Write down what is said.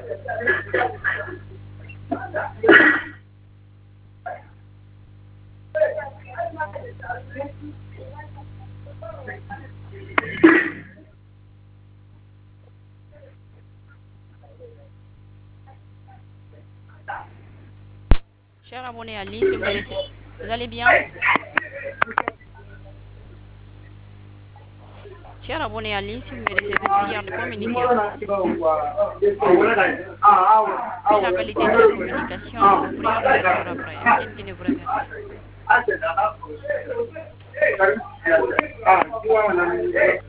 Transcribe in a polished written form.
Cher abonné Ali, si vous laissez... Vous allez bien? Cher abonné Ali, si vous me laissez cette prière de communiquer en français. Vu la qualité de la communication, vos prières ne seront pas inutile de vous remercier.